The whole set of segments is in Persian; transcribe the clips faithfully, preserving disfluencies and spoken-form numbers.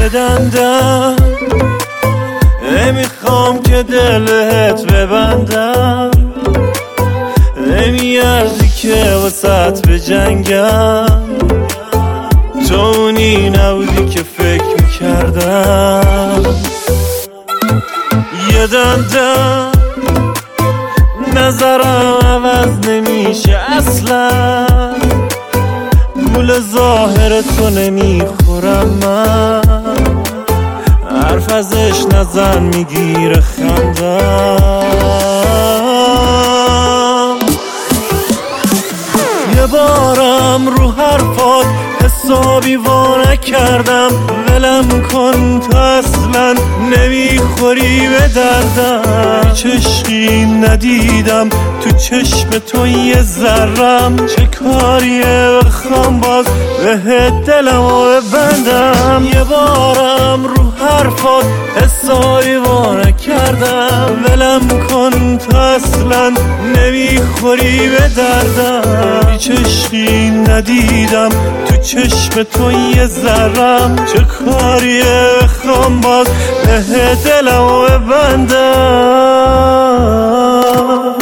دندم نمیخوام که دلت ببندم، نمیارزی که واسط به جنگم، تو اونی نبودی که فکر میکردم. یه دندم نظرم عوض نمیشه اصلا، گول ظاهر تو نمیخورم من، حرف ازش نزن میگیره خندم. یه بارم رو حرفات حسابی وانه کردم، ولم کن تو اصلا نمیخوری به دردم، چشمی ندیدم تو چشم تو یه ذرم، چه کاریه بخوام باز به دلمو ببندم. یه بارم رو حرفات حسابی وانه کردم، ولم کن تو اصلا نمیخوری به دردم، چشمی ندیدم تو چشم تو یه ذرم، چه کاریه بخوام باز به دلمو ببندم.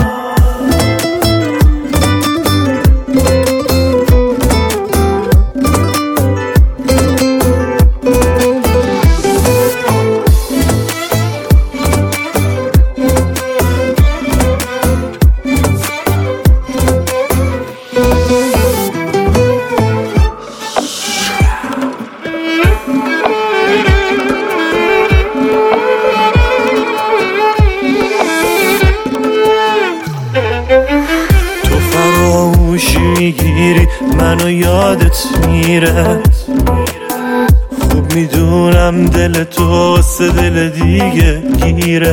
میگیری منو یادت میره، خوب میدونم دل تو واسه دل دیگه گیره،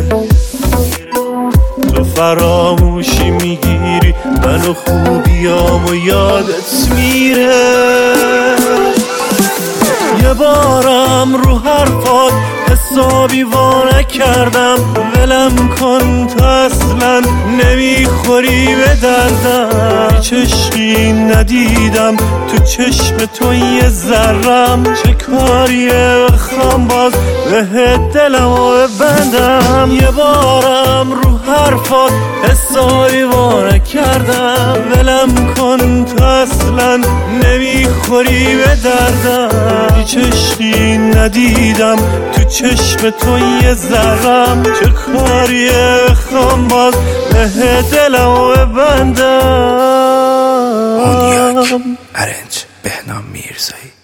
تو فراموشی میگیری منو خوبیامو یادت میره. یه بارم رو حرفات حسابی وانه کردم، ولم کن تو اصلا نمیخوری به دردم، چشمی ندیدم تو چشم تو یه ذرم، چه کاریه بخوام باز به دلمو ببندم. یه بارم رو حرفات حسابی وانه کردم، ولم کن تو اصلا نمیخوری به دردم، چشمی ندیدم تو چشم تو یه ذرم، چه کاریه بخوام باز به دلمو ببندم. اونیاک ارنج بهنام میرزایی.